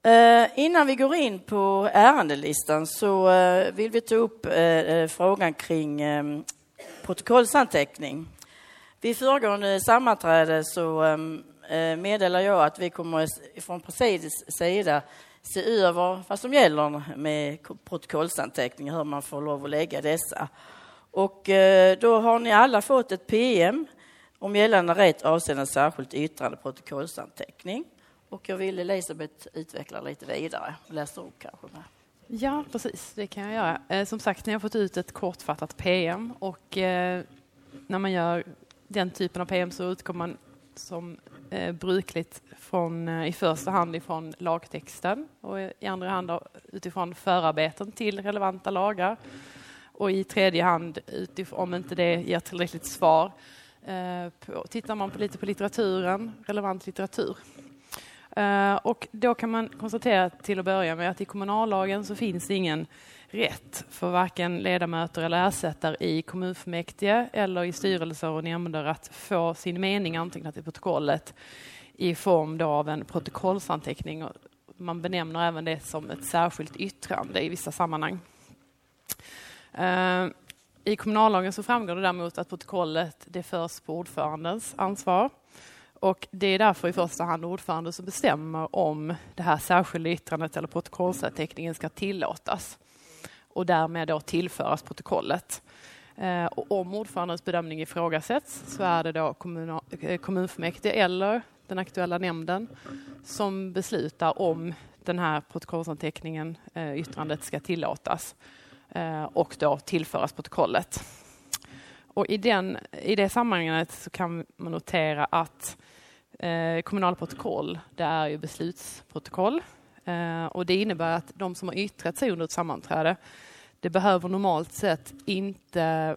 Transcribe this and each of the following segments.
Innan vi går in på ärendelistan så vill vi ta upp frågan kring protokollsanteckning. Vid föregående sammanträde så meddelar jag att vi kommer från presidiets sida se över vad som gäller med protokollsanteckningar, hur man får lov att lägga dessa. Och då har ni alla fått ett PM om gällande rätt avseende särskilt yttrande protokollsanteckning. Och jag vill Elisabeth utveckla lite vidare och läsa upp kanske. Ja, precis. Det kan jag göra. Som sagt, ni har fått ut ett kortfattat PM och när man gör den typen av PM så utgår man som brukligt i första hand ifrån lagtexten och i andra hand utifrån förarbeten till relevanta lagar och i tredje hand utifrån, om inte det ger tillräckligt svar, tittar man lite på litteraturen, relevant litteratur. Och då kan man konstatera till att börja med att i kommunallagen så finns det ingen rätt för varken ledamöter eller ersättare i kommunfullmäktige eller i styrelser och nämnder att få sin mening antecknat i protokollet i form då av en protokollsanteckning. Man benämner även det som ett särskilt yttrande i vissa sammanhang. I kommunallagen så framgår det däremot att protokollet det förs på ordförandens ansvar. Och det är därför i första hand ordföranden som bestämmer om det här särskilda yttrandet eller protokollsanteckningen ska tillåtas. Och därmed då tillföras protokollet. Och om ordförandens bedömning ifrågasätts så är det då kommunfullmäktige eller den aktuella nämnden som beslutar om den här protokollsanteckningen, yttrandet ska tillåtas och då tillföras protokollet. Och i det sammanhanget så kan man notera att kommunala protokoll, det är ju beslutsprotokoll. Och det innebär att de som har yttrat sig under ett sammanträde, det behöver normalt sett inte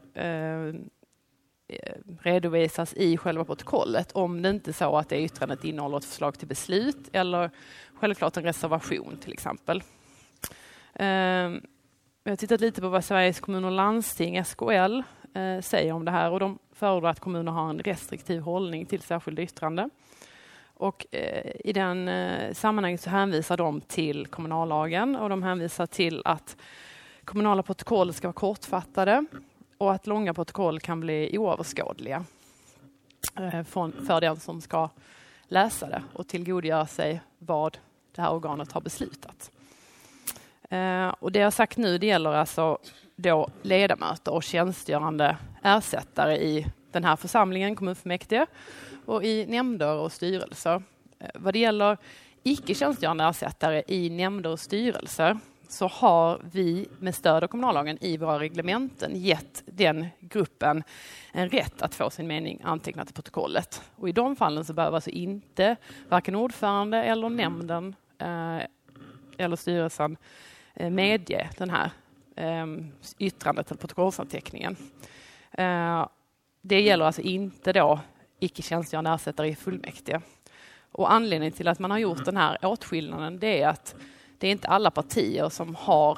redovisas i själva protokollet om det inte är så att det yttrandet innehåller ett förslag till beslut eller självklart en reservation till exempel. Jag har tittat lite på vad Sveriges kommuner och landsting, SKL, säger om det här och de förordar att kommuner har en restriktiv hållning till särskilda yttrande. Och i den sammanhanget så hänvisar de till kommunallagen och de hänvisar till att kommunala protokoll ska vara kortfattade och att långa protokoll kan bli oöverskådliga för den som ska läsa det och tillgodogöra sig vad det här organet har beslutat. Och det jag har sagt nu, det gäller alltså då ledamöter och tjänstgörande ersättare i den här församlingen, kommunfullmäktige, och i nämnder och styrelser. Vad det gäller icke-tjänstgörande ersättare i nämnder och styrelser så har vi med stöd av kommunallagen i våra reglementen gett den gruppen en rätt att få sin mening antecknat i protokollet. Och i de fallen så behöver alltså inte varken ordförande eller nämnden eller styrelsen medge den här yttrandet eller protokollsanteckningen. Det gäller alltså inte då icke-tjänstgörande ersättare i fullmäktige. Och anledningen till att man har gjort den här åtskillnaden det är att det är inte alla partier som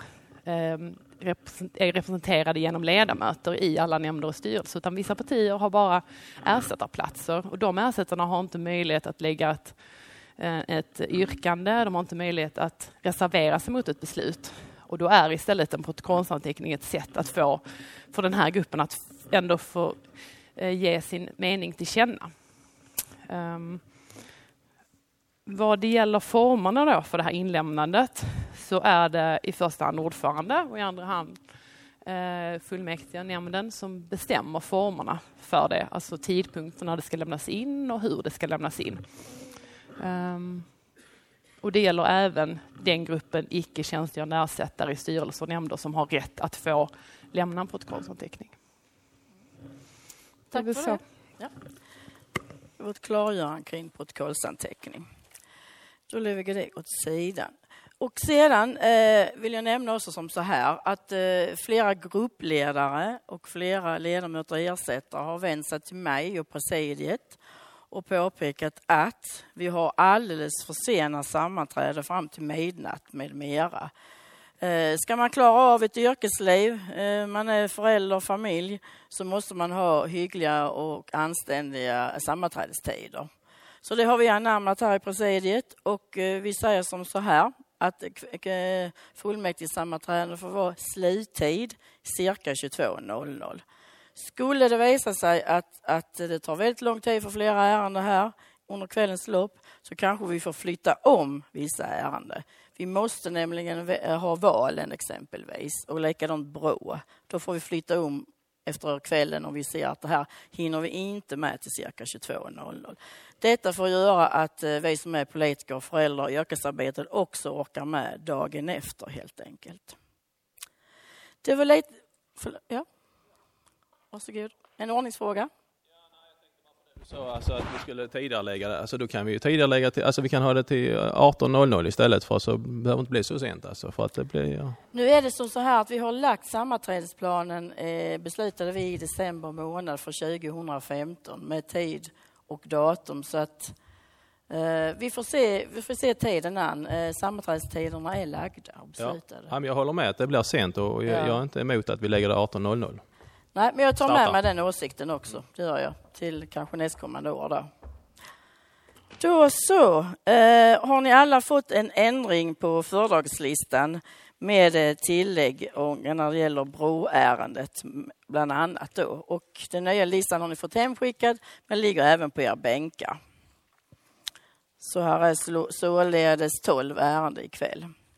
är representerade genom ledamöter i alla nämnder och styrelser utan vissa partier har bara ersättarplatser och de ersättarna har inte möjlighet att lägga ett yrkande, de har inte möjlighet att reservera sig mot ett beslut. Och då är istället en protokollsanteckning ett sätt att få för den här gruppen att ändå få ge sin mening till känna. Vad det gäller formerna då för det här inlämnandet så är det i första hand ordförande och i andra hand fullmäktige nämnden som bestämmer formerna för det. Alltså tidpunkten när det ska lämnas in och hur det ska lämnas in. Och det gäller även den gruppen icke-tjänstgörande ersättare i styrelser och nämnder som har rätt att få lämna en protokollsanteckning. Tack för det. Ja. Vårt klargörande kring protokollsanteckning. Då lägger det åt sidan. Och sedan vill jag nämna också som så här att flera gruppledare och flera ledamöter och ersättare har vänt sig till mig och presidiet och påpekat att vi har alldeles för sena sammanträden fram till midnatt med mera. Ska man klara av ett yrkesliv, man är förälder och familj, så måste man ha hyggliga och anständiga sammanträdestider. Så det har vi anamnat här i presidiet och vi säger som så här att fullmäktigesammanträden får vara sluttid cirka 22.00. Skulle det visa sig att det tar väldigt lång tid för flera ärenden här under kvällens lopp så kanske vi får flytta om vissa ärenden. Vi måste nämligen ha valen exempelvis och likadant Brå. Då får vi flytta om efter kvällen om vi ser att det här hinner vi inte med till cirka 22.00. Detta får göra att vi som är politiker, föräldrar och yrkesarbetare också orkar med dagen efter helt enkelt. Det var lite... Ja, varsågod. En ordningsfråga. Så alltså att vi skulle tidigarelägga det, alltså då kan vi ju tidigarelägga till, alltså vi kan ha det till 18.00 istället för så behöver det inte bli så sent alltså för att det blir ja. Nu är det så här att vi har lagt sammanträdesplanen beslutade vi i december månad för 2015 med tid och datum så att vi får se tiden an. Sammanträdestiderna är lagda och beslutade. Ja, men jag håller med att det blir sent och jag är inte emot att vi lägger det 18.00. Nej, men jag tar med mig den åsikten också. Det gör jag till kanske nästkommande år då. Då så. Har ni alla fått en ändring på föredragslistan med tillägg när det gäller broärendet bland annat då. Och den nya listan har ni fått hemskickad men ligger även på er bänkar. Så här är således 12 ärenden ikväll.